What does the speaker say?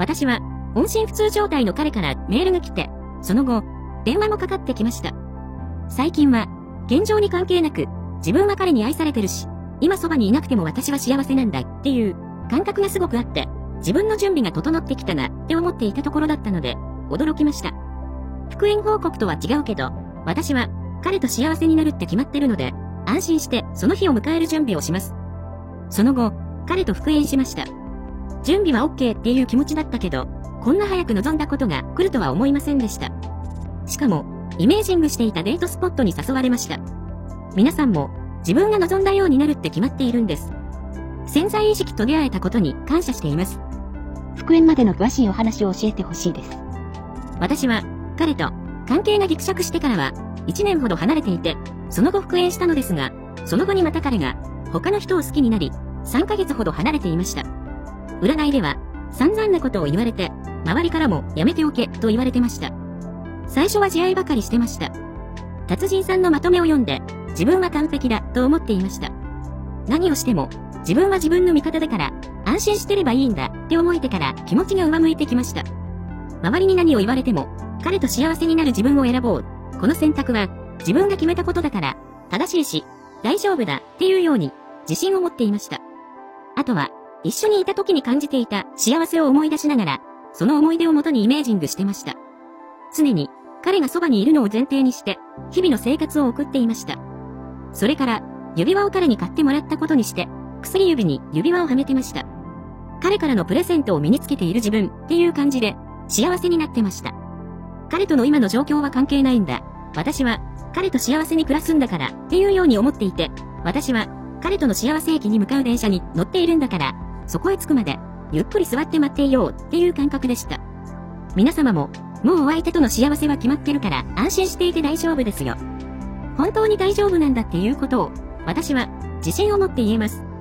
私は音信不通状態の彼からメールが来て、その後、電話もかかってきました。最近は、現状に関係なく、自分は彼に愛されてるし、今そばにいなくても私は幸せなんだっていう感覚がすごくあって、自分の準備が整ってきたなって思っていたところだったので、驚きました。復縁報告とは違うけど、私は彼と幸せになるって決まってるので、安心してその日を迎える準備をします。その後、彼と復縁しました。準備は OK っていう気持ちだったけど、こんな早く望んだことが来るとは思いませんでした。しかも、イメージングしていたデートスポットに誘われました。皆さんも、自分が望んだようになるって決まっているんです。潜在意識と出会えたことに感謝しています。 復縁までの詳しいお話を教えてほしいです。 私は、彼と関係がギクシャクしてからは、1年ほど離れていて、その後復縁したのですが、その後にまた彼が、他の人を好きになり、3ヶ月ほど離れていました。占いでは、散々なことを言われて、周りからもやめておけと言われてました。最初は自愛ばかりしてました。達人さんのまとめを読んで、自分は完璧だと思っていました。何をしても、自分は自分の味方だから、安心してればいいんだって思えてから気持ちが上向いてきました。周りに何を言われても、彼と幸せになる自分を選ぼう。この選択は、自分が決めたことだから、正しいし、大丈夫だっていうように、自信を持っていました。あとは、一緒にいた時に感じていた幸せを思い出しながら、その思い出をもとにイメージングしてました。常に、彼がそばにいるのを前提にして、日々の生活を送っていました。それから、指輪を彼に買ってもらったことにして、薬指に指輪をはめてました。彼からのプレゼントを身につけている自分っていう感じで、幸せになってました。彼との今の状況は関係ないんだ。私は、彼と幸せに暮らすんだからっていうように思っていて、私は、彼との幸せ駅に向かう電車に乗っているんだから、そこへ着くまで、ゆっくり座って待っていようっていう感覚でした。皆様も、もうお相手との幸せは決まってるから安心していて大丈夫ですよ。本当に大丈夫なんだっていうことを、私は自信を持って言えます。